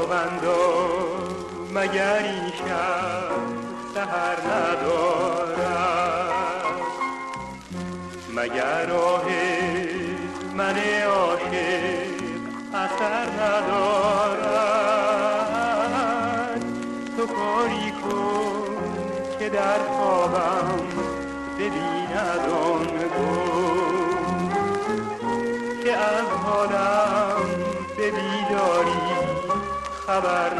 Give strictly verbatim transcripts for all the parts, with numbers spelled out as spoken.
خوابندا مگر این شب سحر ندارد؟ مگر راه من عاشق اثر ندارد؟ تو کاری کن که در خوابم ببیند آن گل که از حالم به بیداری خبر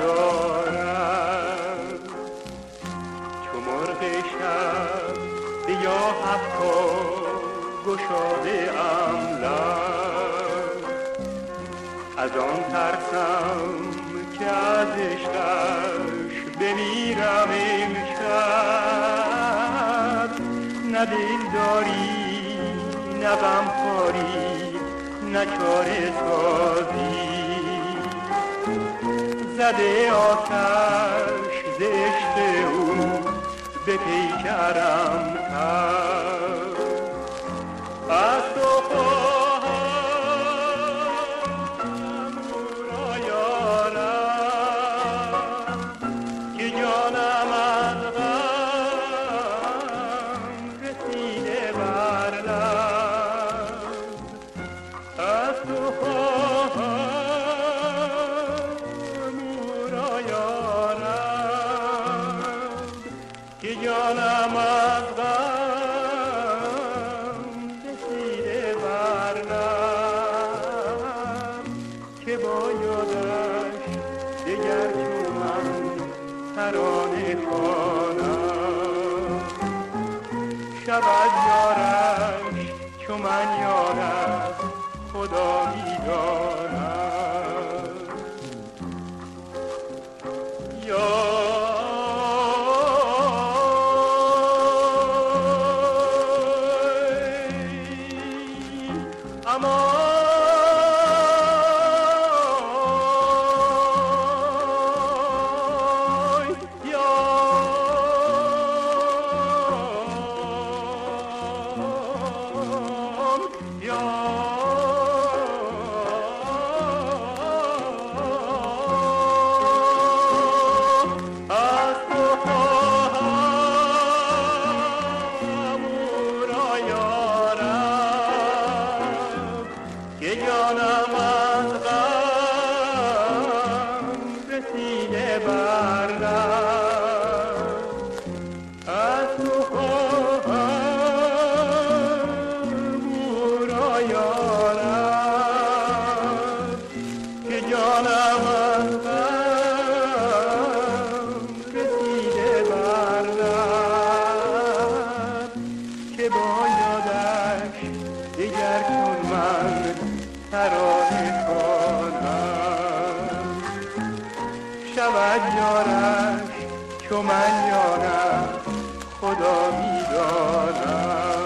ندارد. چو مرغ شب به یا حقا گشاده ام لب، از آن ترسم که از عشقش بمیرم امشب. نه دل داری نه غم خاری نه چاره سازی، زده آتش ز عشق او به پیکرم تب. از تو خواهم او را یارم که جانم از غم رسیده بر لب. از تو خواهم او را یارم که جانم از غم رسیده بر لب. که بایدش دگر چون من ترانه خوانم، شود یارش چو من یارم خدا می‌داند. یا امان که جانم از غم رسیده بر لب. از تو خواهم او را یارم که جانم از غم رسیده بر لب. که بایدش دیگر چون من ترانه کنم، شود یارش چو من یارم خدا می‌داند.